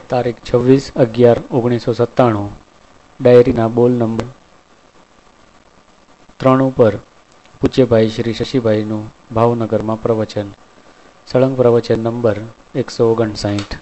તારીખ 26/11/1997 ડાયરીના બોલ નંબર 3 ઉપર પૂજ્યભાઈ શ્રી શશીભાઈનું ભાવનગરમાં પ્રવચન. સળંગ પ્રવચન નંબર 159.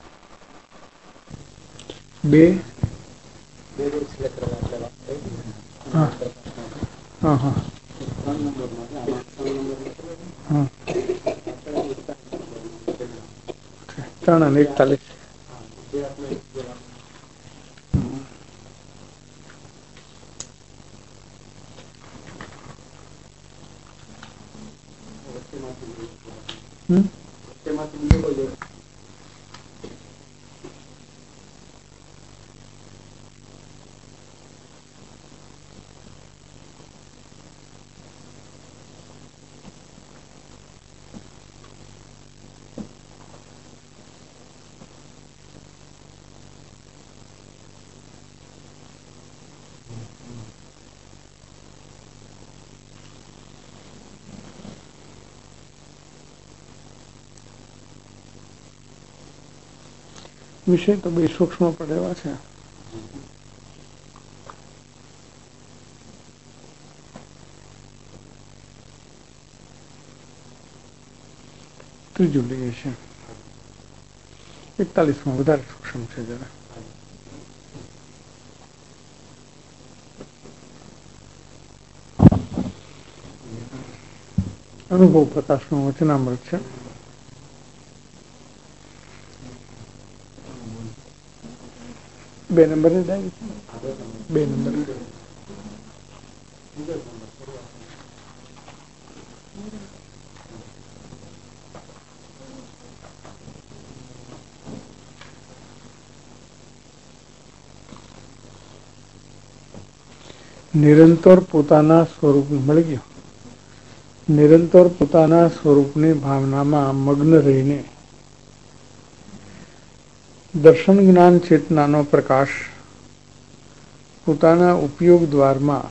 વિષય તો બે સૂક્ષ્મ પડેવા છે. ત્રીજું લઈએ છે 41માં વધારે સૂક્ષ્મ છે જરા. અનુભવ પ્રકાશનું વચનામૃત છે. બે નંબર બે નંબર નિરંતર પોતાના સ્વરૂપ મળી ગયો. નિરંતર પોતાના સ્વરૂપની ભાવનામાં મગ્ન રહીને દર્શન જ્ઞાન ચેતનાનો પ્રકાશ પોતાના ઉપયોગ દ્વારમાં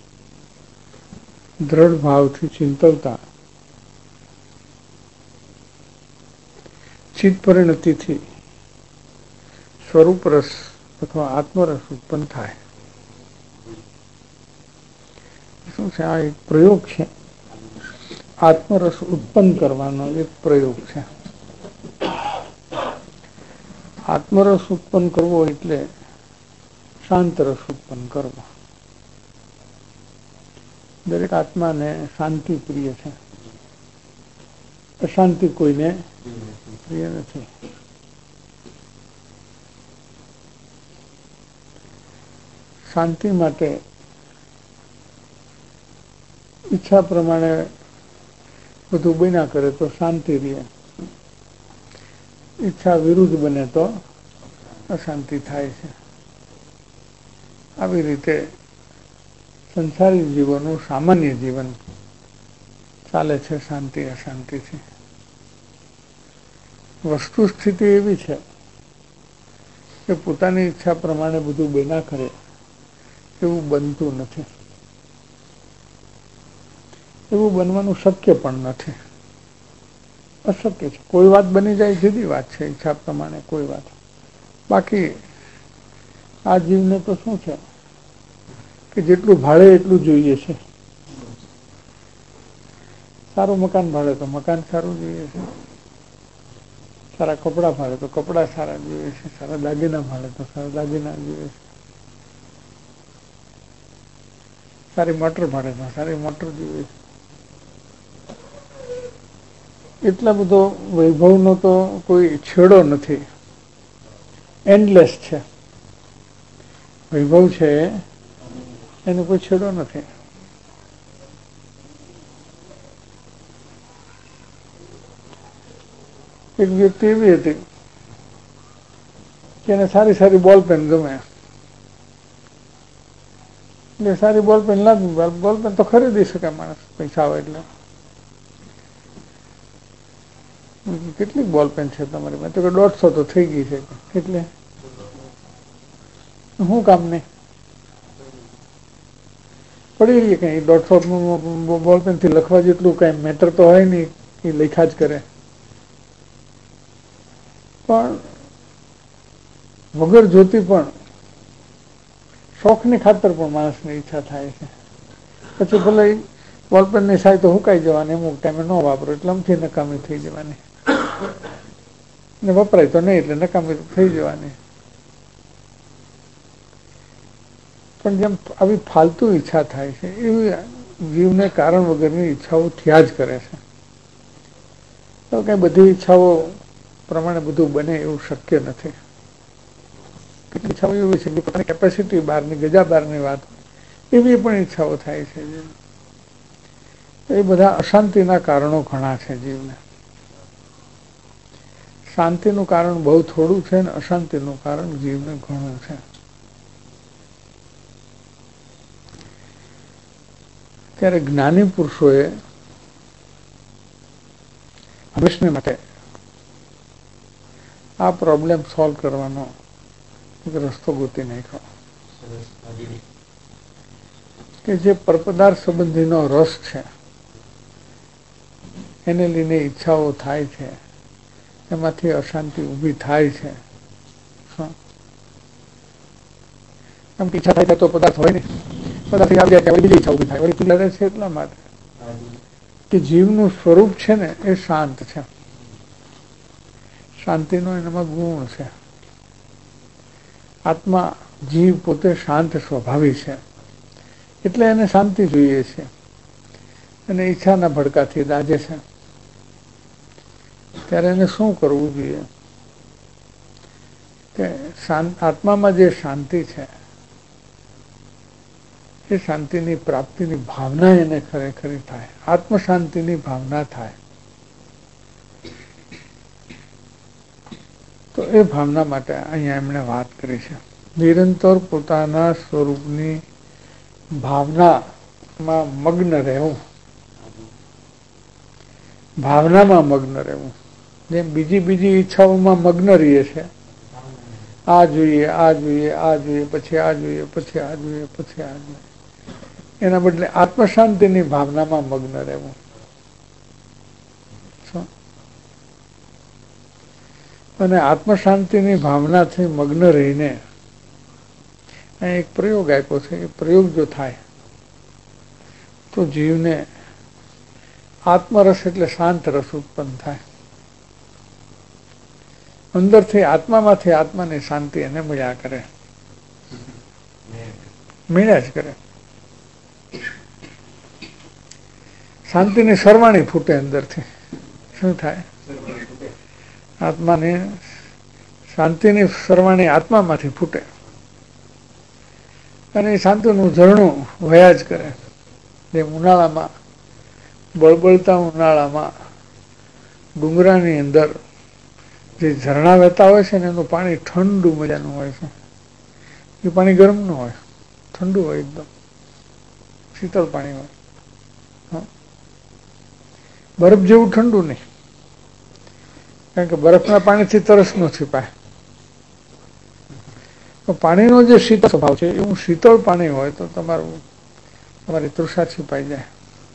દ્રઢ ભાવથી ચિંતવતા ચિત્ત પરિણતિથી સ્વરૂપ રસ અથવા આત્મરસ ઉત્પન્ન થાય. શું છે? આ એક પ્રયોગ છે. આત્મરસ ઉત્પન્ન કરવાનો એક પ્રયોગ છે. આત્મરસ ઉત્પન્ન કરવો એટલે શાંત રસ ઉત્પન્ન કરવો. દરેક આત્માને શાંતિ પ્રિય છે, અશાંતિ કોઈને પ્રિય નથી. શાંતિ માટે ઈચ્છા પ્રમાણે બધું બન્યા કરે તો શાંતિ રહે, ઈચ્છા વિરુદ્ધ બને તો અશાંતિ થાય છે. આવી રીતે સંસારી જીવનનું સામાન્ય જીવન ચાલે છે શાંતિ અશાંતિથી. વસ્તુ સ્થિતિ એવી છે કે પોતાની ઈચ્છા પ્રમાણે બધું બન્યા કરે એવું બનતું નથી. એવું બનવાનું શક્ય પણ નથી, અશક્ય છે. કોઈ વાત બની જાય જુદી વાત છે, ઈચ્છા પ્રમાણે કોઈ વાત. બાકી આ જીવને તો શું છે કે જેટલું ભાડે એટલું જોઈએ છે. સારું મકાન ભાડે તો મકાન સારું જોઈએ છે, સારા કપડાં ભાડે તો કપડાં સારા જોઈએ છે, સારા દાગીના ભાડે તો સારા દાગીના જોઈએ છે, સારી મોટર ભાડે તો સારી મોટર જોઈએ છે. એટલા બધો વૈભવનો તો કોઈ છેડો નથી, એન્ડલેસ છે. વૈભવ છે એનો કોઈ છેડો નથી. એક વ્યક્તિ એવી હતી કે એને સારી સારી બોલ પેન ગમે, એટલે સારી બોલ પેન લાગી. બોલ પેન તો ખરીદી શકે માણસ, પૈસા આવે એટલે. કેટલીક બોલ પેન છે તમારી? મેં તો કે 150 તો થઈ ગઈ છે. એટલે શું કામ નહીં? પડી રહીએ કઈ 150 બોલ પેન થી લખવા જેટલું કઈ મેટર તો હોય નહીં, એ લખ્યા જ કરે. પણ વગર જોતી પણ શોખની ખાતર પણ માણસની ઈચ્છા થાય છે. પછી ભલે બોલપેનની સાય તો હુકાઈ જવાની, અમુક ટાઈમે ન વાપરો એટલે અમથી નકામી થઈ જવાની, ને વપરાય તો નહીં એટલે નકામી થઈ જવાની. પણ જેમ આવી ફાલતુ ઈચ્છા થાય છે એવી જીવને કારણ વગરની ઈચ્છાઓ થયા જ કરે છે. તો કઈ બધી ઈચ્છાઓ પ્રમાણે બધું બને એવું શક્ય નથી. કેટલી ઈચ્છાઓ એવી છે કે પોતાની કેપેસિટી બહારની, ગજા બહારની વાત, એવી પણ ઈચ્છાઓ થાય છે. એ બધા અશાંતિના કારણો ઘણા છે જીવને. શાંતિનું કારણ બહુ થોડું છે ને અશાંતિનું કારણ જીવને ઘણું છે. ત્યારે જ્ઞાની પુરુષોએ હંમેશને માટે આ પ્રોબ્લેમ સોલ્વ કરવાનો એક રસ્તો ગોતી નાખ્યો કે જે પરપદાર્થ સંબંધીનો રસ છે એને લઈને ઈચ્છાઓ થાય છે, એમાંથી અશાંતિ ઊભી થાય છે. એમ ઈચ્છા થાય તો પદાર્થ હોય ને, પદાર્થ આવી જાય ત્યાં બીજી ઈચ્છા ઊભી થાય, વળી લડે છે એટલા માટે કે જીવનું સ્વરૂપ છે ને એ શાંત છે. શાંતિનો એનામાં ગુણ છે. આત્મા જીવ પોતે શાંત સ્વભાવી છે એટલે એને શાંતિ જોઈએ છે અને ઈચ્છાના ભડકાથી દાજે છે. ત્યારે એને શું કરવું જોઈએ કે આત્મામાં જે શાંતિ છે એ શાંતિની પ્રાપ્તિની ભાવના એને ખરેખર થાય, આત્મ શાંતિની ભાવના થાય. તો એ ભાવના માટે અહીંયા એમણે વાત કરી છે. નિરંતર પોતાના સ્વરૂપની ભાવનામાં મગ્ન રહેવું, ભાવનામાં મગ્ન રહેવું. જેમ બીજી ઈચ્છાઓમાં મગ્ન રહીએ છે, આ જોઈએ, આ જોઈએ, આ જોઈએ, પછી આ જોઈએ, પછી આ જોઈએ, પછી આ જોઈએ, એના બદલે આત્મશાંતિની ભાવનામાં મગ્ન રહેવું. અને આત્મશાંતિની ભાવનાથી મગ્ન રહીને અહીં એક પ્રયોગ આપ્યો છે. એ પ્રયોગ જો થાય તો જીવને આત્મરસ એટલે શાંત રસ ઉત્પન્ન થાય. અંદરથી આત્મામાંથી આત્માની શાંતિ એને મળ્યા કરે, મળ્યા જ કરે. શાંતિની સરવાણી ફૂટે અંદરથી. શું થાય? આત્માની શાંતિની સરવાણી આત્મામાંથી ફૂટે અને એ શાંતિનું ઝરણું વયા જ કરે. જેમ ઉનાળામાં, બળબળતા ઉનાળામાં ડુંગરાની અંદર જે ઝરણા વહેતા હોય છે ને એનું પાણી ઠંડુ મજાનું હોય છે. એ પાણી ગરમ ન હોય, ઠંડુ હોય, એકદમ શીતળ પાણી હોય. બરફ જેવું ઠંડુ નહીં, કારણ કે બરફના પાણીથી તરસ ન છીપાય. પાણીનો જે શીતળ સ્વભાવ છે એવું શીતળ પાણી હોય તો તમારી તૃષા છીપાઈ જાય.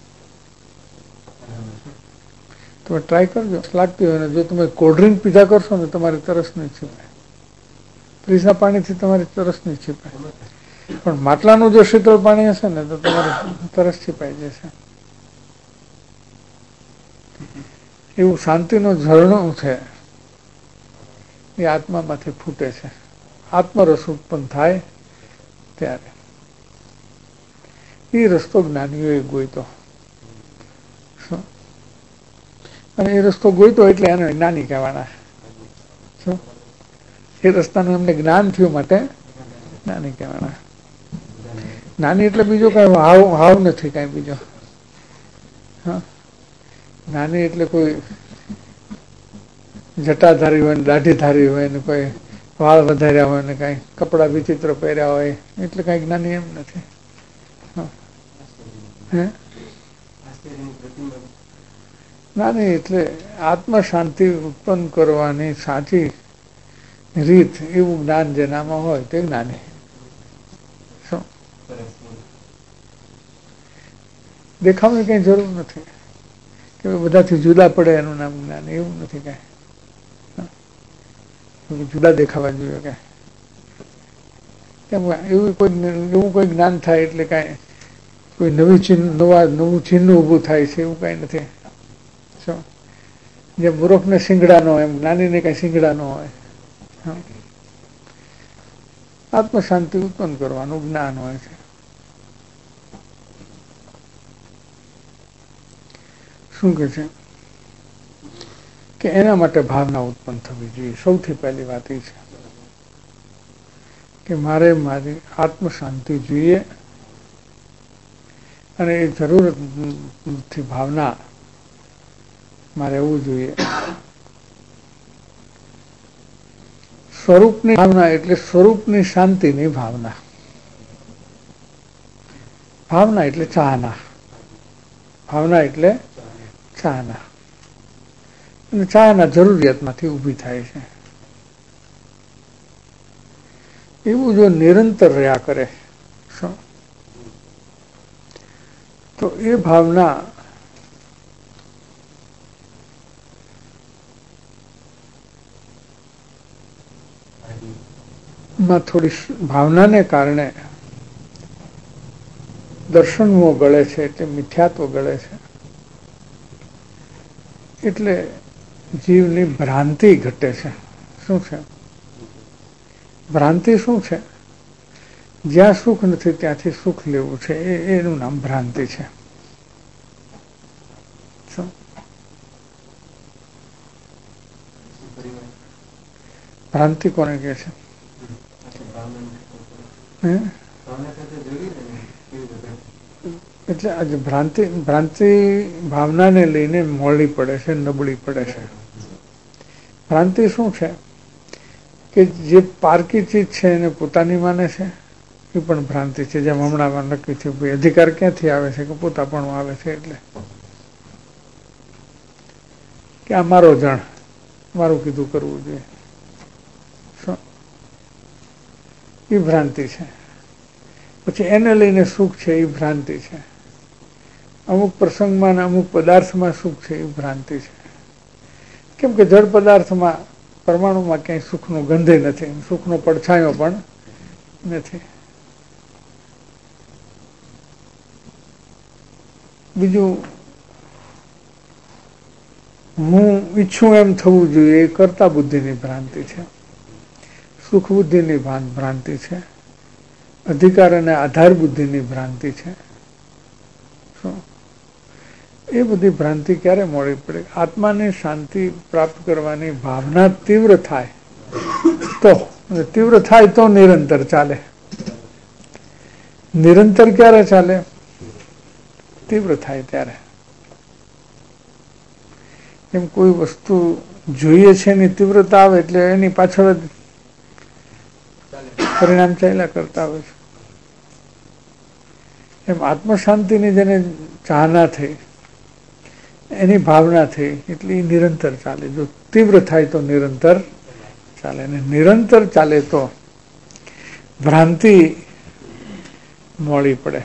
તમે ટ્રાય કરજો, લાગતી હોય ને જો તમે કોલ્ડ ડ્રિંક પીધા કરશો ને તમારી તરસ નહીં છીપાય, ફ્રીજના પાણીથી તમારી તરસ નહીં છીપાય. પણ માટલાનું જો શીતળ પાણી હશે ને તો તમારી તરસ છીપાઈ જશે. એવું શાંતિનો ઝરણું છે એ આત્મામાંથી ફૂટે છે. આત્મરસ ઉત્પન્ન થાય ત્યારે એ રસ્તો જ્ઞાનીઓએ ગોઈતો. અને એ રસ્તો ગોઈતો એટલે એને જ્ઞાની કહેવાના. શું એ રસ્તાનું એમને જ્ઞાન થયું માટે જ્ઞાની કહેવાના. જ્ઞાની એટલે બીજો કઈ હાવ નથી, કઈ બીજો. હા, જ્ઞાની એટલે કોઈ જટાધારી હોય ને દાઢીધારી હોય ને કોઈ વાળ વધાર્યા હોય ને કઈ કપડા વિચિત્ર પહેર્યા હોય એટલે કઈ જ્ઞાની એમ નથી. જ્ઞાની એટલે આત્મ શાંતિ ઉત્પન્ન કરવાની સાચી રીત, એવું જ્ઞાન જેનામાં હોય તે જ્ઞાની. શું દેખાવાની કઈ જરૂર નથી કે બધાથી જુદા પડે એનું નામ જ્ઞાન, એવું નથી. કઈ જુદા દેખાવા જોઈએ કે કેમ એવું કોઈ જ્ઞાન થાય એટલે કાંઈ કોઈ નવું ચિહ્ન ઊભું થાય છે એવું કાંઈ નથી. શું જે મૂર્ખને સિંગડા નો હોય એમ જ્ઞાનીને કાંઈ સિંગડા ન હોય. આત્મશાંતિ ઉત્પન્ન કરવાનું જ્ઞાન હોય છે. શું કે છે કે એના માટે ભાવના ઉત્પન્ન થવી જોઈએ. સૌથી પહેલી વાત એ છે કે મારે મારી આત્મશાંતિ જોઈએ અને એ જરૂરતથી ભાવના મારે એવું જોઈએ. સ્વરૂપની ભાવના એટલે સ્વરૂપની શાંતિની ભાવના. ભાવના એટલે ચાહના. ભાવના એટલે ચાહના. અને ચાહના જરૂરિયાતમાંથી ઊભી થાય છે. એવું જો નિરંતર રહ્યા કરે તો એ ભાવના માં થોડી ભાવનાને કારણે દર્શનમો ગળે છે એટલે મિથ્યાત્વ ગળે છે. એટલે જીવની ભ્રાંતિ ઘટે છે. શું છે ભ્રાંતિ? શું છે? જ્યાં સુખ નથી ત્યાંથી સુખ લેવું છે એનું નામ ભ્રાંતિ છે. શું ભ્રાંતિ કોને કહે છે? એટલે આજે ભ્રાંતિ ભાવનાને લઈને મોડી પડે છે, નબળી પડે છે. ભ્રાંતિ શું છે કે જે પારકી ચીજ છે એને પોતાની માને છે, એ પણ ભ્રાંતિ છે. જેમ હમણાં નક્કી થયું ભાઈ અધિકાર ક્યાંથી આવે છે કે પોતાપણું આવે છે. એટલે કે આ મારો જણ, મારું કીધું કરવું જોઈએ. એ ભ્રાંતિ છે. પછી એને લઈને સુખ છે એ ભ્રાંતિ છે. અમુક પ્રસંગમાં અમુક પદાર્થમાં સુખ છે એ ભ્રાંતિ છે. કેમ કે જળ પદાર્થમાં પરમાણુમાં ક્યાંય સુખનો ગંધે નથી, સુખનો પડછાયો પણ નથી. બીજું હું ઈચ્છું એમ થવું જોઈએ એ કરતા બુદ્ધિની ભ્રાંતિ છે. સુખ બુદ્ધિની ભ્રાંતિ છે. અધિકાર અને આધાર બુદ્ધિની ભ્રાંતિ છે. એ બધી ભ્રાંતિ ક્યારે મોડી પડે? આત્માની શાંતિ પ્રાપ્ત કરવાની ભાવના તીવ્ર થાય તો નિરંતર ચાલે. નિરંતર ક્યારે ચાલે? તીવ્ર થાય ત્યારે. એમ કોઈ વસ્તુ જોઈએ છે એની તીવ્રતા આવે એટલે એની પાછળ જ પરિણામ ચાલ્યા કરતા હોય છે. એમ આત્મશાંતિની જેને ચાહના થઈ, એની ભાવના થઈ એટલે એ નિરંતર ચાલે. જો તીવ્ર થાય તો નિરંતર ચાલે, અને નિરંતર ચાલે તો ભ્રાંતિ મોડી પડે.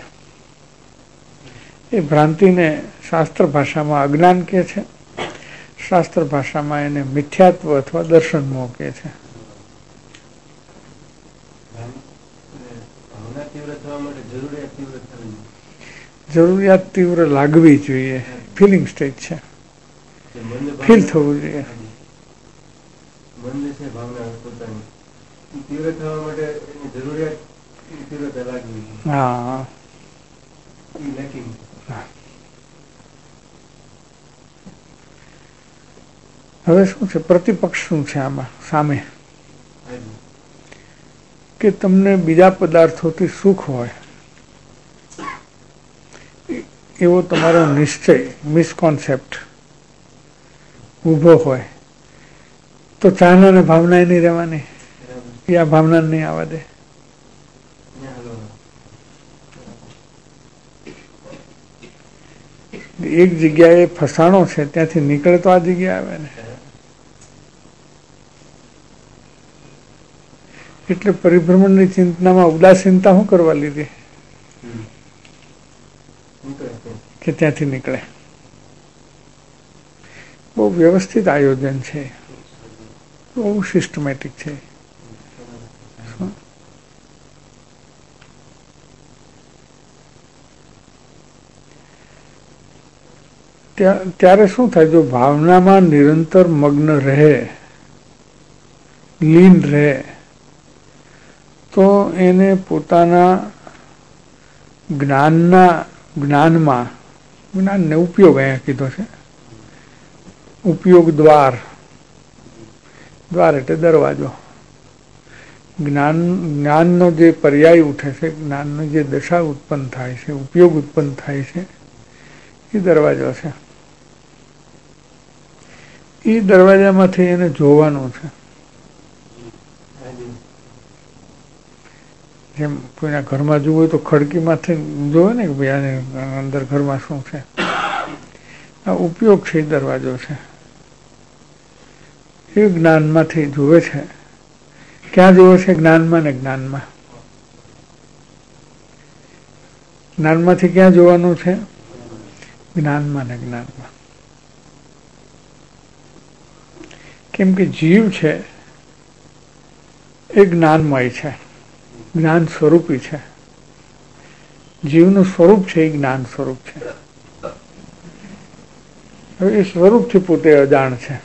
એ ભ્રાંતિને શાસ્ત્ર ભાષામાં અજ્ઞાન કહે છે, શાસ્ત્ર ભાષામાં એને મિથ્યાત્વ અથવા દર્શન મોહ કહે છે. જરૂરિયાત તીવ્ર લાગવી જોઈએ. ફિલિંગ સ્ટેજ છે, ફીલ થવું જોઈએ. હા, હવે શું છે પ્રતિપક્ષ? શું છે આમાં સામે? કે તમને બીજા પદાર્થોથી સુખ હોય એવો તમારો નિશ્ચય, મિસકોન્સેપ્ટ ઊભો હોય તો ચાહના અને ભાવના એ નહીં રહેવાની. એ આ ભાવના નહીં આવવા દે. એક જગ્યાએ ફસાણો છે ત્યાંથી નીકળે તો આ જગ્યા આવે ને. એટલે પરિભ્રમણની ચિંતનામાં ઉદાસીનતા શું કરવા લીધી કે ત્યાંથી નીકળે. બહુ વ્યવસ્થિત આયોજન છે, બહુ સિસ્ટમેટિક છે. ત્યારે શું થાય? જો ભાવનામાં નિરંતર મગ્ન રહે, લીન રહે, તો એને પોતાના જ્ઞાનમાં જ્ઞાનને ઉપયોગ અહીંયા કીધો છે. ઉપયોગ દ્વાર એટલે દરવાજો. જ્ઞાનનો જે પર્યાય ઉઠે છે, જ્ઞાનનો જે દશા ઉત્પન્ન થાય છે, ઉપયોગ ઉત્પન્ન થાય છે, એ દરવાજો છે. એ દરવાજામાંથી એને જોવાનું છે. જેમ કોઈના ઘરમાં જોવું હોય તો ખડકીમાંથી જોવે ને કે ભાઈ આને અંદર ઘરમાં શું છે. આ ઉપયોગ છે, એ દરવાજો છે. એ જ્ઞાનમાંથી જોવે છે. ક્યાં જોવે છે? જ્ઞાનમાં ને જ્ઞાનમાં. જ્ઞાનમાંથી ક્યાં જોવાનું છે? જ્ઞાનમાં ને જ્ઞાનમાં. કેમ કે જીવ છે એ જ્ઞાનમય છે, જ્ઞાન સ્વરૂપી છે. જીવનું સ્વરૂપ છે એ જ્ઞાન સ્વરૂપ છે. હવે એ સ્વરૂપથી પોતે અજાણ છે.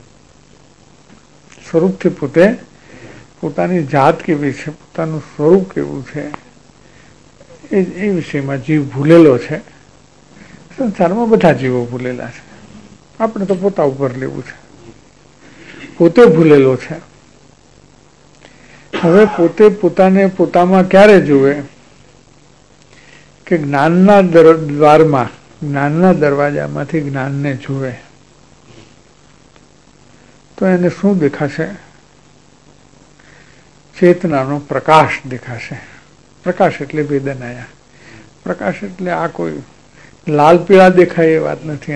સ્વરૂપથી પોતે પોતાની જાત કેવી છે, પોતાનું સ્વરૂપ કેવું છે, એ વિષયમાં જીવ ભૂલેલો છે. સંસારમાં બધા જીવો ભૂલેલા છે. આપણે તો પોતા ઉપર લેવું છે. પોતે ભૂલેલો છે. હવે પોતે પોતાને પોતામાં ક્યારે જુએ? કે જ્ઞાનના દ્વારમાં, જ્ઞાનના દરવાજામાંથી જ્ઞાનને જુએ તો એને શું દેખાશે? ચેતનાનો પ્રકાશ દેખાશે. પ્રકાશ એટલે વેદનાયા. પ્રકાશ એટલે આ કોઈ લાલ પીળા દેખાય એ વાત નથી.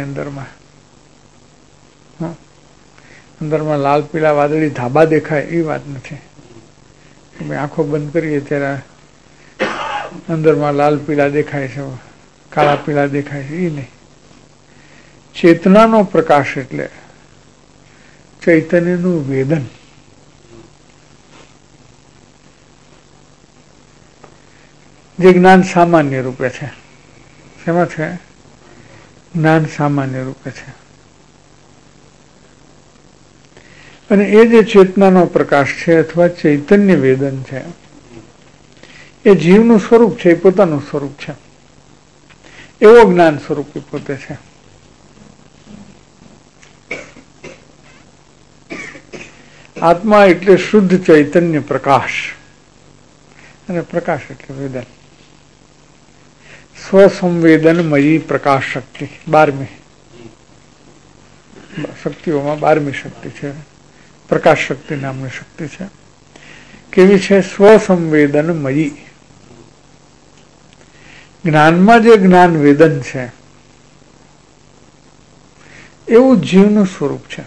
અંદરમાં લાલ પીળા વાદળી ધાબા દેખાય એ વાત નથી. આંખો બંધ કરીએ ત્યારે અંદરમાં લાલ પીળા દેખાય છે, કાળા પીળા દેખાય છે, એ નહીં. ચેતનાનો પ્રકાશ એટલે ચૈતન્યનું વેદન. જે જ્ઞાન સામાન્ય રૂપે છે. શેમાં છે? જ્ઞાન સામાન્ય રૂપે છે. અને એ જે ચેતનાનો પ્રકાશ છે અથવા ચૈતન્ય વેદન છે, એ જીવનું સ્વરૂપ છે, એ પોતાનું સ્વરૂપ છે. એવો જ્ઞાન સ્વરૂપ એ પોતે છે. આત્મા એટલે શુદ્ધ ચૈતન્ય પ્રકાશ, અને પ્રકાશ એટલે વેદન. સ્વસંવેદનમયી પ્રકાશ શક્તિ. 12મી શક્તિઓમાં 12મી શક્તિ છે. પ્રકાશ શક્તિ નામની શક્તિ છે. કેવી છે? સ્વસંવેદનમયી. જ્ઞાનમાં જે જ્ઞાન વેદન છે એવું જીવનું સ્વરૂપ છે.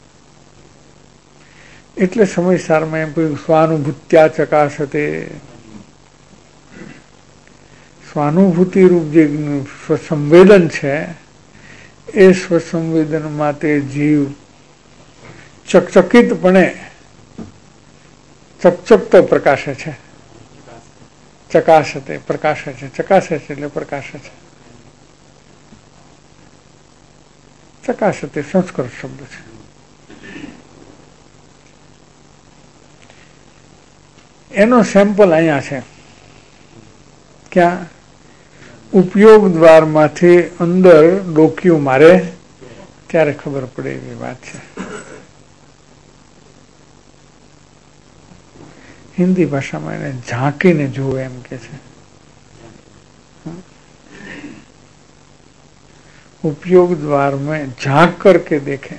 એટલે સમયસારમાં એમ કહ્યું સ્વાનુભૂત્યા ચકાશતે. સ્વાનુભૂતિ રૂપ જે સ્વસંવેદન છે એ સ્વસંવેદનમાં તે જીવ ચકચકિતપણે ચકચકતો પ્રકાશે છે. ચકાશતે પ્રકાશે છે. ચકાશે છે એટલે પ્રકાશે છે. ચકાશતે સંસ્કૃત શબ્દ છે. એનો સેમ્પલ અહીંયા છે. ક્યાં? ઉપયોગ દ્વારમાંથી અંદર ડોકિયું મારે ત્યારે ખબર પડે એવી વાત છે. હિન્દી ભાષામાં એને ઝાંકીને જુએ એમ કે છે. ઉપયોગ द्वार में झांक करके देखे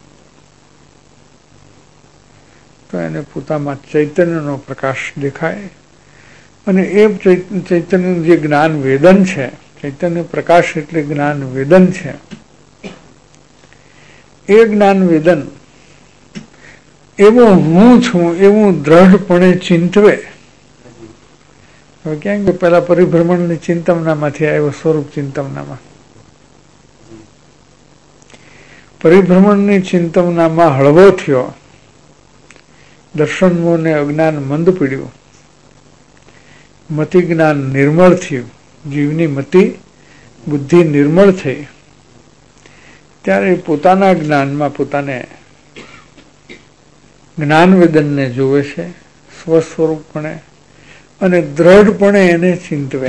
તો એને પોતામાં ચૈતન્યનો પ્રકાશ દેખાય. અને એ ચૈતન્ય જે જ્ઞાન વેદન છે, ચૈતન્ય પ્રકાશ એટલે જ્ઞાન વેદન છે, એ જ્ઞાન વેદન એવું હું છું એવું દ્રઢપણે ચિંતવે. હવે ક્યાં કે પેલા પરિભ્રમણની ચિંતવનામાંથી આવ્યો સ્વરૂપ ચિંતવનામાં. પરિભ્રમણની ચિંતવનામાં હળવો થયો, દર્શન મોહને અજ્ઞાન મંદ પીડ્યું, મતિ જ્ઞાન નિર્મળ થયું, જીવની મતિ બુદ્ધિ નિર્મળ થઈ, ત્યારે પોતાના જ્ઞાનમાં પોતાને જ્ઞાનવેદનને જોવે છે સ્વસ્વરૂપપણે અને દ્રઢપણે એને ચિંતવે.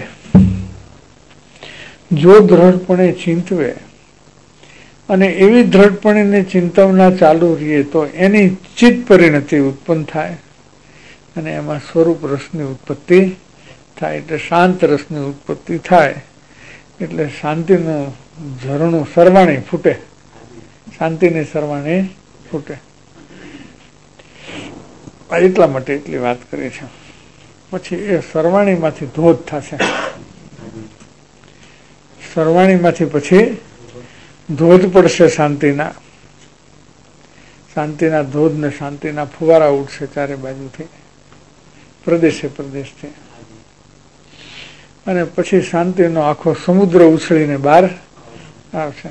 જો દ્રઢપણે ચિંતવે અને એવી દ્રઢપણે ચિંતવના ચાલુ રહીએ તો એની ચિત્ત પરિણતિ ઉત્પન્ન થાય અને એમાં સ્વરૂપ રસની ઉત્પત્તિ થાય. એટલે શાંત રસની ઉત્પત્તિ થાય એટલે શાંતિનું ઝરણું સરવાણી ફૂટે, શાંતિની સરવાણી ફૂટે. એટલા માટે એટલી વાત કરી છે. પછી એ સરવાણીમાંથી ધોધ થશે. સરવાણીમાંથી પછી ધોધ પડશે શાંતિના. શાંતિના ધોધ ને શાંતિના ફુવારા ઉઠશે ચારે બાજુથી, પ્રદેશે પ્રદેશથી. અને પછી શાંતિનો આખો સમુદ્ર ઉછળીને બહાર આવશે.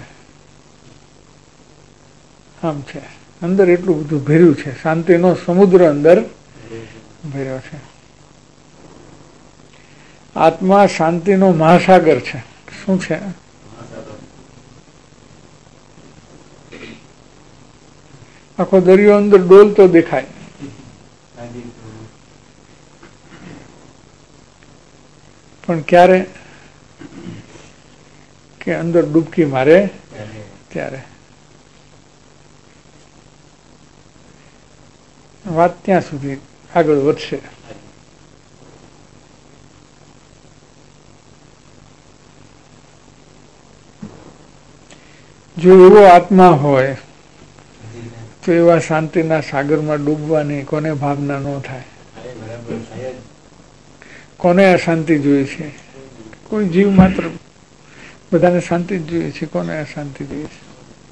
આમ છે, અંદર એટલું બધું ભર્યું છે, શાંતિનો સમુદ્ર અંદર ભર્યો છે. આત્મા શાંતિનો મહાસાગર છે. શું છે? આખો દરિયો અંદર ડોલતો દેખાય, પણ ક્યારે કે અંદર ડૂબકી મારે ત્યારે. વાત ત્યાં સુધી આગળ વધશે. જો એવો આત્મા હોય તો એવા શાંતિના સાગરમાં ડૂબવાની કોને ભાવના ન થાય? કોને અશાંતિ જોઈએ છે? કોઈ જીવ માત્ર, બધાને શાંતિ જ જોઈએ છે. કોને અશાંતિ જોઈએ છે?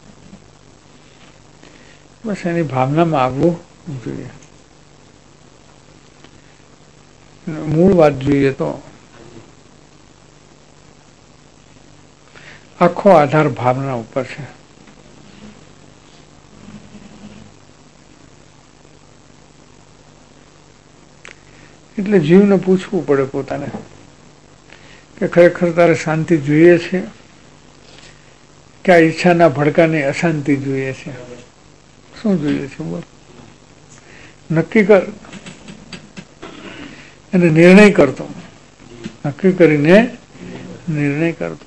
બસ એની ભાવનામાં આવવું જોઈએ. મૂળ વાત જોઈએ તો આખો આધાર ભાવના ઉપર છે. એટલે જીવને પૂછવું પડે પોતાને કે ખરેખર તારે શાંતિ જોઈએ છે કે આ ઈચ્છાના ભડકાની અશાંતિ જોઈએ છે? શું જોઈએ છે બોલ? નક્કી કર અને નિર્ણય કરતો, નક્કી કરીને નિર્ણય કરતો.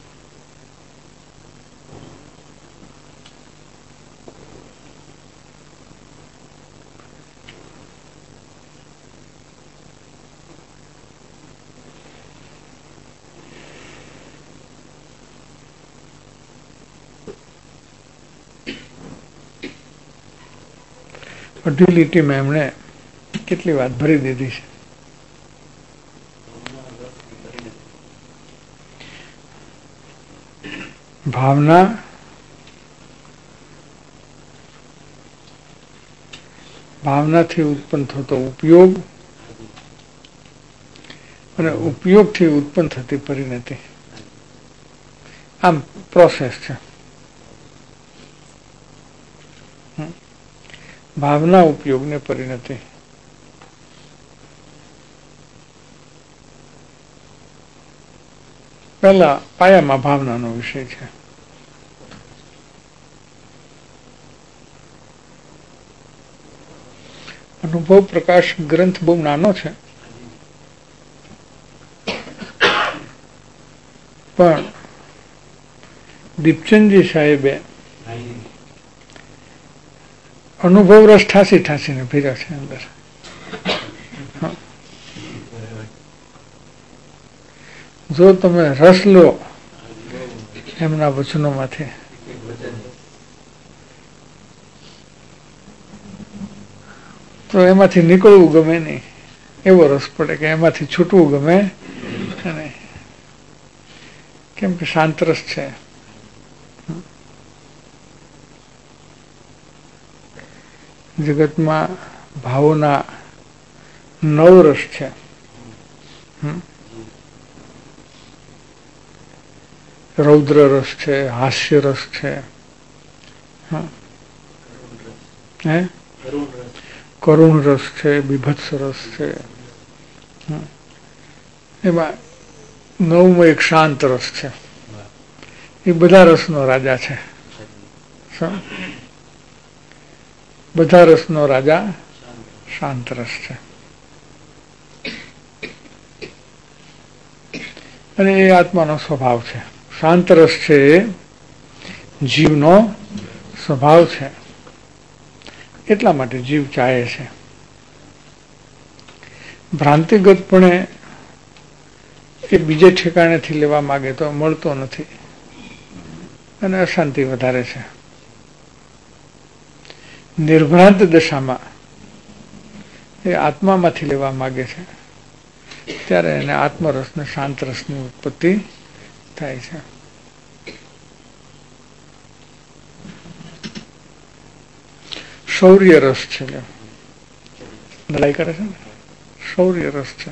અઢી લીટીમાં એમણે કેટલી વાત ભરી દીધી છે. ભાવના ભાવનાથી ઉત્પન્ન થતો ઉપયોગ અને ઉપયોગથી ઉત્પન્ન થતી પરિણતિ, આમ પ્રોસેસ છે. ભાવના, ઉપયોગ ને પરિણતિ. પહેલા પાયામાં ભાવનાનો વિષય છે. અનુભવ પ્રકાશ ગ્રંથ બહુ નાનો છે, પણ દીપચંદજી સાહેબે અનુભવ રસ ઠાસી ઠાસીને ભર્યા છે અંદર. જો તમે રસ લો એમના વચનોમાંથી તો એમાંથી નીકળવું ગમે નહીં, એવો રસ પડે કે એમાંથી છૂટવું ગમે નહીં. કેમ કે શાંત રસ છે. જગતમાં ભાવોના 9 રસ છે. રૌદ્ર રસ છે, હાસ્ય રસ છે, કરુણ રસ છે, બીભત્સ રસ છે. એમાં 9મો એક શાંત રસ છે. એ બધા રસનો રાજા છે. બધા રસનો રાજા શાંત રસ છે. અને એ આત્માનો સ્વભાવ છે. શાંત રસ છે એ જીવનો સ્વભાવ છે. એટલા માટે જીવ ચાહે છે. ભ્રાંતિગતપણે એ બીજે ઠેકાણેથી લેવા માગે તો મળતો નથી અને અશાંતિ વધારે છે. નિર્ભ્રાંત દશામાં એ આત્મામાંથી લેવા માગે છે ત્યારે એને આત્મરસ ને શાંત રસની ઉત્પત્તિ થાય છે. શૌર્ય રસ છે, લડાઈ કરે છે ને, શૌર્ય રસ છે.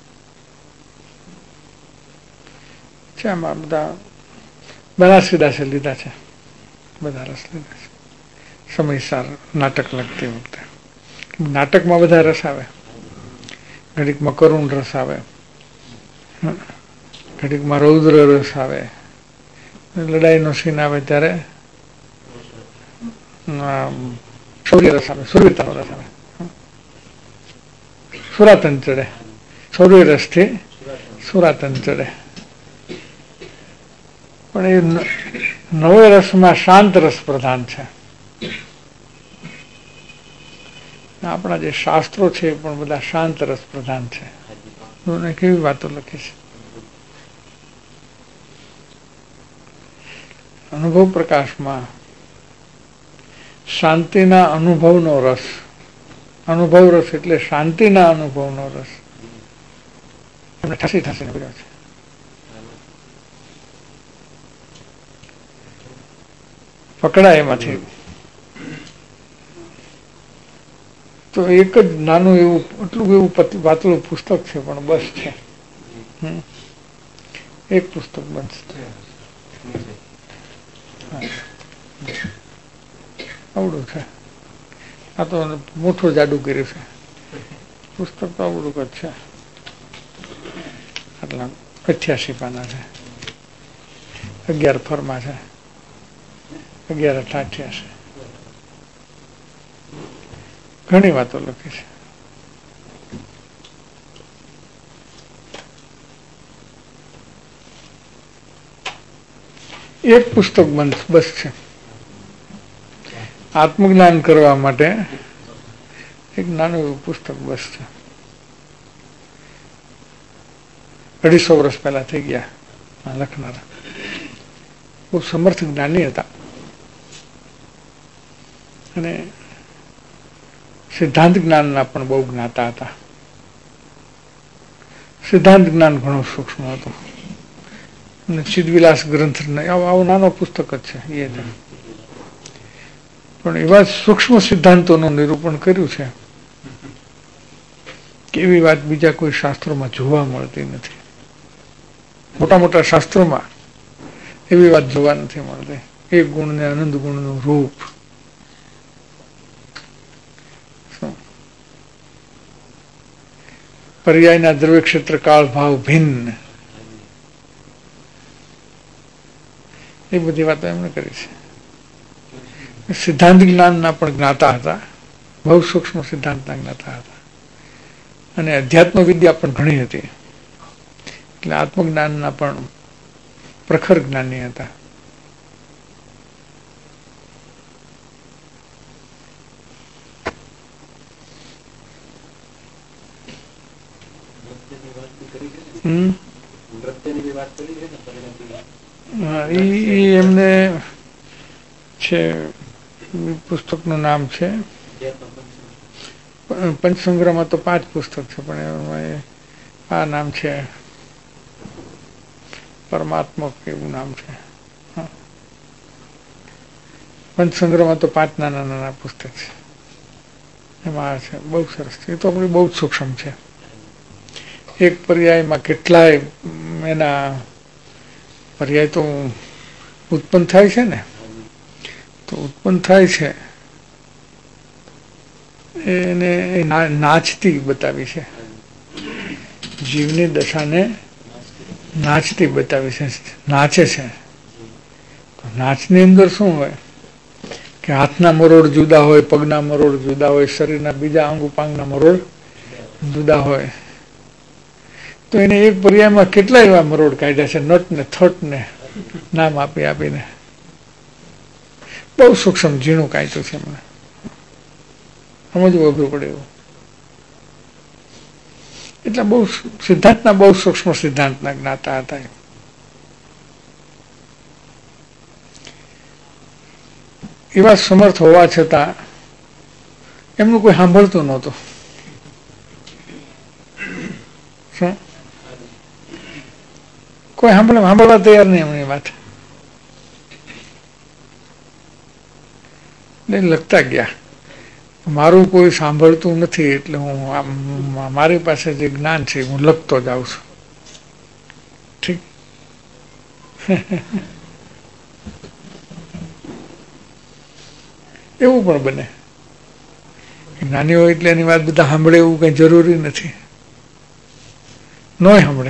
આમાં બધા સીધાસે લીધા છે, બધા રસ લીધા છે. સમયસાર નાટક લખતી વખતે નાટકમાં બધા રસ આવે. ઘડીકમાં કરુણ રસ આવે, ઘડીકમાં રૌદ્ર રસ આવે. લડાઈનો સીન આવે ત્યારે શૌર્ય રસ આવે, સુરવીરતાનો રસ આવે. સુરાતન ચડે, શૌર્ય રસથી સુરાતન ચડે. પણ એ નવે રસમાં શાંત રસ પ્રધાન છે. આપણા જે શાસ્ત્રો છે એ પણ બધા શાંત રસ પ્રધાન છે. કેવી વાતો લખી છે. અનુભવ પ્રકાશમાં શાંતિના અનુભવનો રસ, અનુભવ રસ એટલે શાંતિના અનુભવનો રસ એમને ઠસી ઠસીને કર્યો છે. પકડાય એમાંથી તો એક જ નાનું એવું એટલું એવું પાતળું પુસ્તક છે પણ બસ છે. એક પુસ્તક બસ આવડું છે. આ તો મોટું જાડું કર્યું છે પુસ્તક તો આવડું જ છે. આટલા 88 પાના છે, 11 ફરમાં છે, 11/88. ઘણી વાતો લખી છે. એક પુસ્તક બસ છે. આત્મજ્ઞાન કરવા માટે એક નાનું એવું પુસ્તક બસ છે. 250 વર્ષ પહેલા થઈ ગયા લખનારા. બહુ સમર્થ જ્ઞાની હતા અને સિદ્ધાંત જ્ઞાનના પણ બહુ જ્ઞાતા હતા. સિદ્ધાંત જ્ઞાન ઘણું સૂક્ષ્મ હતું અને ચિદવિલાસ ગ્રંથ આવો નાનો પુસ્તક જ છે એ પણ એવા સૂક્ષ્મ સિદ્ધાંતોનું નિરૂપણ કર્યું છે કે એવી વાત બીજા કોઈ શાસ્ત્રોમાં જોવા મળતી નથી. મોટા મોટા શાસ્ત્રોમાં એવી વાત જોવા નથી મળતી. એક ગુણને અનંત ગુણનું રૂપ, પર્યાયના દ્રવ્ય ક્ષેત્ર કાળ ભાવ ભિન્ન, એ બધી વાતો એમણે કરી છે. સિદ્ધાંત જ્ઞાનના પણ જ્ઞાતા હતા, બહુ સૂક્ષ્મ સિદ્ધાંતના જ્ઞાતા હતા અને અધ્યાત્મ વિદ્યા પણ ઘણી હતી. એટલે આત્મજ્ઞાનના પણ પ્રખર જ્ઞાની હતા. એમને છે પુસ્તકનું નામ છે પંચસંગ્રહમાં તો 5 પુસ્તક છે પણ એમાં આ નામ છે પરમાત્મક એવું નામ છે. પંચસંગ્રહમાં તો 5 નાના નાના પુસ્તક છે. એમાં છે બહુ સરસ છે. એ તો આપણી બહુ જ સૂક્ષ્મ છે. એક પર્યાયમાં કેટલાય એના પર્યાય તો ઉત્પન્ન થાય છે ને, તો ઉત્પન્ન થાય છે એને નાચતી બતાવી છે. જીવની દશાને નાચતી બતાવી છે, નાચે છે. નાચની અંદર શું હોય કે હાથના મરોડ જુદા હોય, પગના મરોડ જુદા હોય, શરીરના બીજા અંગ ઉપાંગના મરોડ જુદા હોય, તો એને એક પર્યાયમાં કેટલા એવા મરોડ કાઢ્યા છે, નટ ને થટ ને નામ આપી આપીને. બહુ સૂક્ષ્મ ઝીણું કાઢ્યું છે એમને, સમજવું અઘરું પડે એવું. એટલે બહુ સિદ્ધાંતના બહુ સૂક્ષ્મ સિદ્ધાંતના જ્ઞાતા હતા. એવા સમર્થ હોવા છતાં એમનું કોઈ સાંભળતું નહોતું. શું કોઈ સાંભળવા તૈયાર નહીં એમની વાત. લખતા ગયા મારું કોઈ સાંભળતું નથી, એટલે હું મારી પાસે જે જ્ઞાન છે હું લખતો જાઉં છું. ઠીક. એવું પણ બને. નાની હોય એટલે એની વાત બધા સાંભળે એવું કઈ જરૂરી નથી, નોય સાંભળે.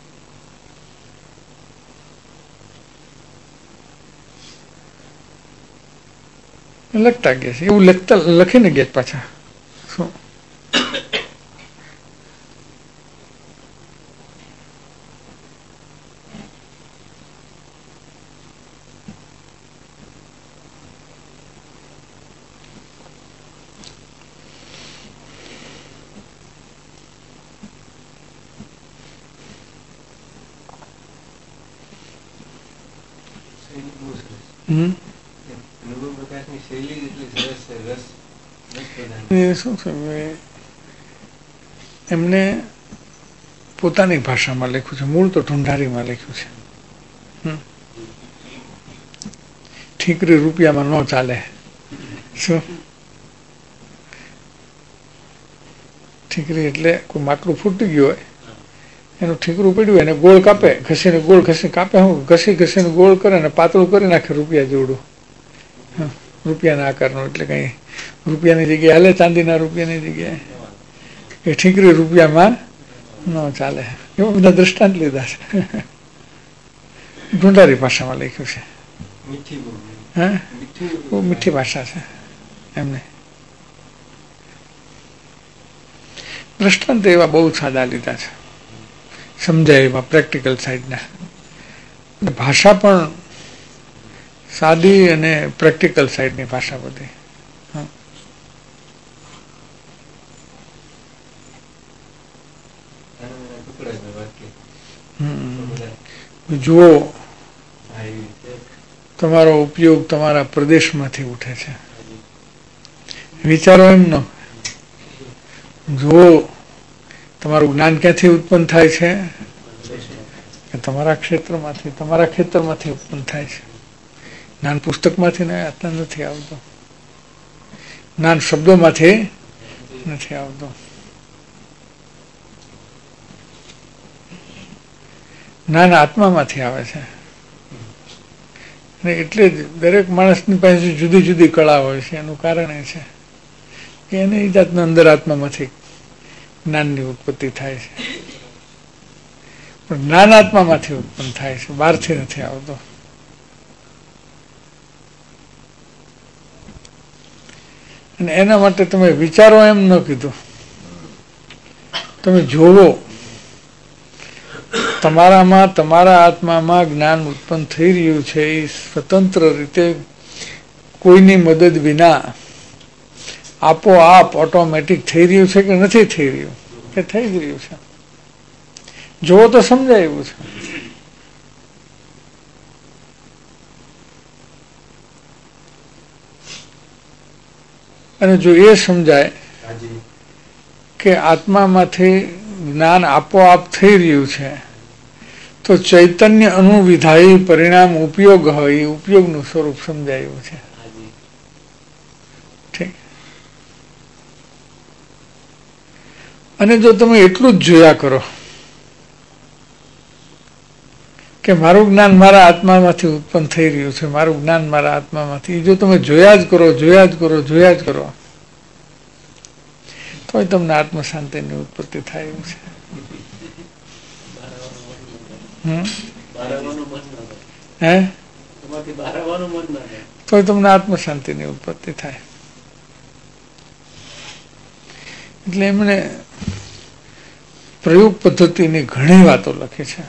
લખતા ગયા છે એવું લખીને ગયા પાછા. શું શું છે, એમને પોતાની ભાષામાં લખ્યું છે, મૂળ તો ઢુંઢારીમાં લખ્યું છે. ઠીકરી રૂપિયામાં ન ચાલે. શું ઠીકરી એટલે કોઈ માટલું ફૂટી ગયું હોય, એનું ઠીકરું પડ્યું એને ગોળ કાપે, ઘસીને ગોળ ઘસી કાપે, હું ઘસીને ગોળ કરે ને પાતળું કરી નાખે રૂપિયા જેવડું, રૂપિયાના આકારનું. એટલે કઈ રૂપિયાની જગ્યાએ હાલે, ચાંદીના રૂપિયાની જગ્યાએ. એ ઠીકરી રૂપિયામાં ન ચાલે. એવા બધા દ્રષ્ટાંત લીધા છે. ઢુંઢારી ભાષામાં લખ્યું છે. હા, બહુ મીઠી ભાષા છે એમને. દ્રષ્ટાંત એવા બહુ સાદા લીધા છે, સમજાય એવા, પ્રેક્ટિકલ સાઈડના. ભાષા પણ સાદી અને પ્રેક્ટિકલ સાઈડની ભાષા બધી. જુઓ, તમારો ઉપયોગ તમારા પ્રદેશમાંથી ઉઠે છે. વિચારો એમ ન જુઓ, તમારું જ્ઞાન ક્યાંથી ઉત્પન્ન થાય છે? તમારા ક્ષેત્રમાંથી, તમારા ખેતરમાંથી ઉત્પન્ન થાય છે. જ્ઞાન પુસ્તકમાંથી નથી આવતું, જ્ઞાન શબ્દોમાંથી નથી આવતું. જ્ઞાન આત્મામાંથી આવે છે. એટલે જ દરેક માણસની પાસે જુદી જુદી કળા હોય છે. એનું કારણ એ છે કે એને એ જાતના અંદર આત્મામાંથી જ્ઞાનની ઉત્પત્તિ થાય છે. પણ જ્ઞાન આત્મામાંથી ઉત્પન્ન થાય છે, બહારથી નથી આવતો. અને એના માટે તમે વિચારો એમ ન કીધું, તમે જોવો. તમારામાં, તમારા આત્મામાં જ્ઞાન ઉત્પન્ન થઈ રહ્યું છે એ સ્વતંત્ર રીતે કોઈની મદદ વિના આપોઆપ ઓટોમેટિક થઈ રહ્યું છે કે નથી થઈ રહ્યું? કે થઈ જ રહ્યું છે. જોવો તો સમજાય એવું છે. અને જો એ સમજાય કે આત્મામાંથી જ્ઞાન આપોઆપ થઈ રહ્યું છે, તો ચૈતન્ય અનુવિધાયી પરિણામ ઉપયોગ હોય, એ ઉપયોગનું સ્વરૂપ સમજાયું છે. ઠીક. અને જો તમે એટલું જ જોયા કરો કે મારું જ્ઞાન મારા આત્મામાંથી ઉત્પન્ન થઈ રહ્યું છે, મારું જ્ઞાન મારા આત્મામાંથી, જો તમે જોયા જ કરો, જોયા જ કરો, જોયા જ કરો, તો તમને આત્મ શાંતિની ઉત્પત્તિ થાય એવું છે. હે તો તમને આત્મ શાંતિની ઉત્પત્તિ થાય. એટલે એમણે પ્રયોગ પદ્ધતિની ઘણી વાતો લખી છે,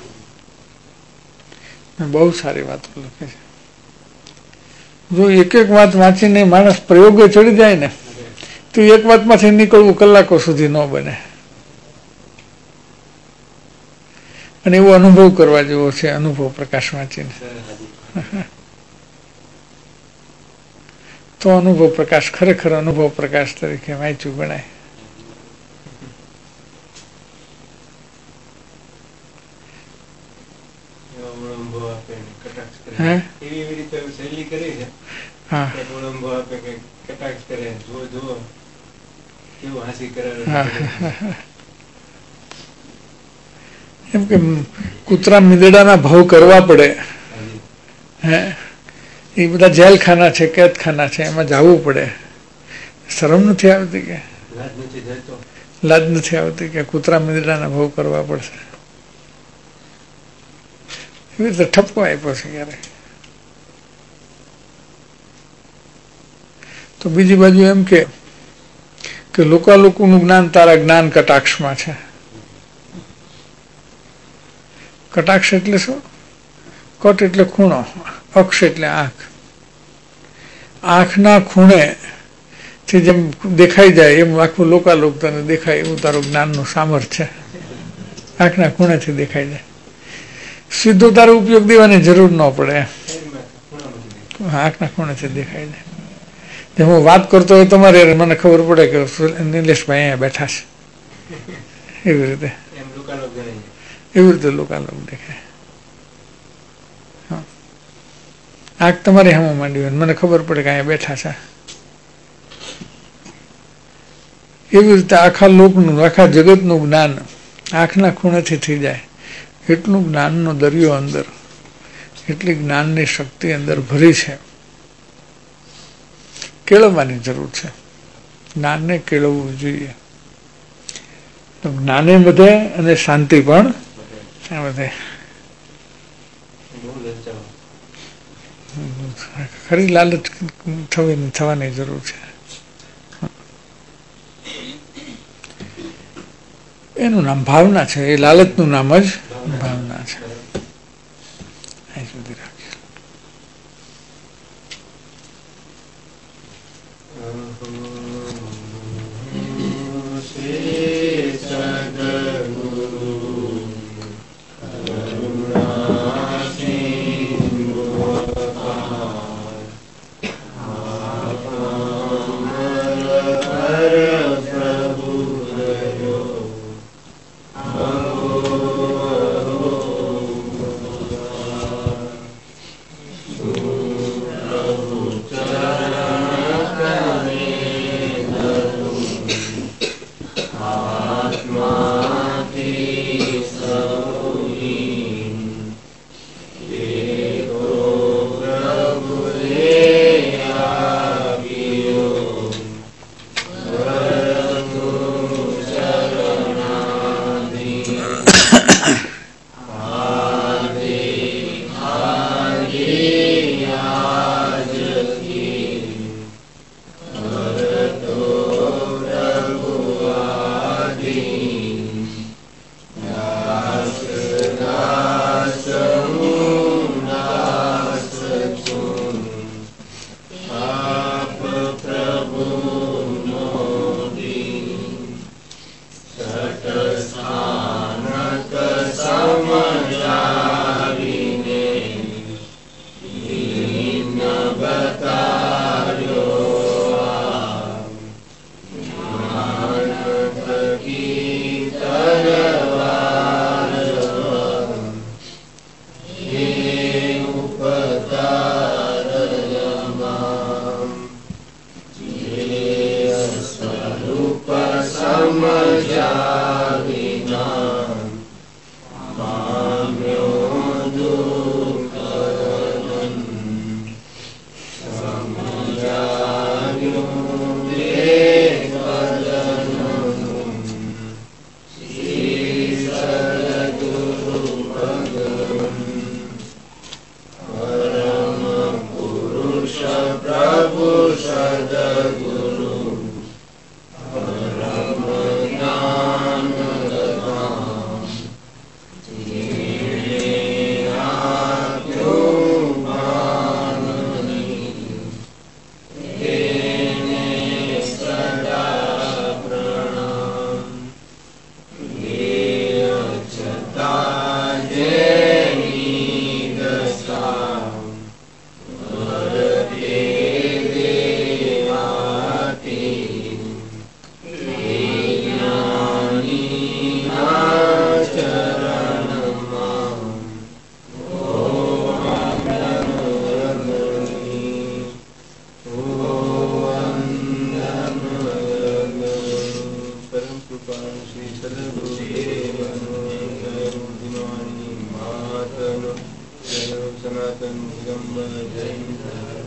બહુ સારી વાતો લખી છે. જો એક એક વાત વાંચીને માણસ પ્રયોગે ચડી જાય ને તો એક વાતમાંથી નીકળવું કલાકો સુધી ન બને. અને એવો અનુભવ કરવા જેવો છે, અનુભવ પ્રકાશ વાંચીને. તો અનુભવ પ્રકાશ ખરેખર અનુભવ પ્રકાશ તરીકે વાંચ્યું ગણાય. એમ કે કૂતરા મીંદડાના ભાવ કરવા પડે, હે એ બધા જેલખાના છે, કેદખાના છે, એમાં જવું પડે. શરમ નથી આવતી કે લાજ નથી આવતી કે કૂતરા મીંદડાના ભાવ કરવા પડશે? એવી રીતે ઠપકો આપ્યો છે ક્યારે. તો બીજી બાજુ એમ કે લોકાલોકનું જ્ઞાન તારા જ્ઞાન કટાક્ષમાં છે. કટાક્ષ એટલે શું? કટ એટલે ખૂણો, અક્ષ એટલે આંખ. આંખના ખૂણે થી જેમ દેખાઈ જાય એમ આખું લોકાલોક તને દેખાય એવું તારું જ્ઞાનનું સામર્થ્ય આંખના ખૂણેથી દેખાઈ જાય. સીધો તારો ઉપયોગ દેવાની જરૂર ન પડે, આંખના ખૂણેથી દેખાઈ જાય. જેમ હું વાત કરતો હોય તમારે મને ખબર પડે કે નિલેશભાઈ અહીંયા બેઠા છે, એવી રીતે લોકાલોક દેખાય. આંખ તમારી સામે માંડી હોય મને ખબર પડે કે અહીંયા બેઠા છે. એવી રીતે આખા લોકનું, આખા જગતનું જ્ઞાન આંખના ખૂણેથી થઈ જાય. એટલું જ્ઞાનનો દરિયો અંદર, એટલી જ્ઞાનની શક્તિ અંદર ભરી છે. કેળવવાની જરૂર છે, જ્ઞાનને કેળવવું જોઈએ. તો જ્ઞાને વધે અને શાંતિ પણ વધે. ખરી લાલચ થવાની જરૂર છે. એનું નામ ભાવના છે, એ લાલચનું નામ જ ભાવના છે. અહીં સુધી રાખીએ. देवनो जय बुद्धिमानी मातनो जय सनातन दिगंबर जय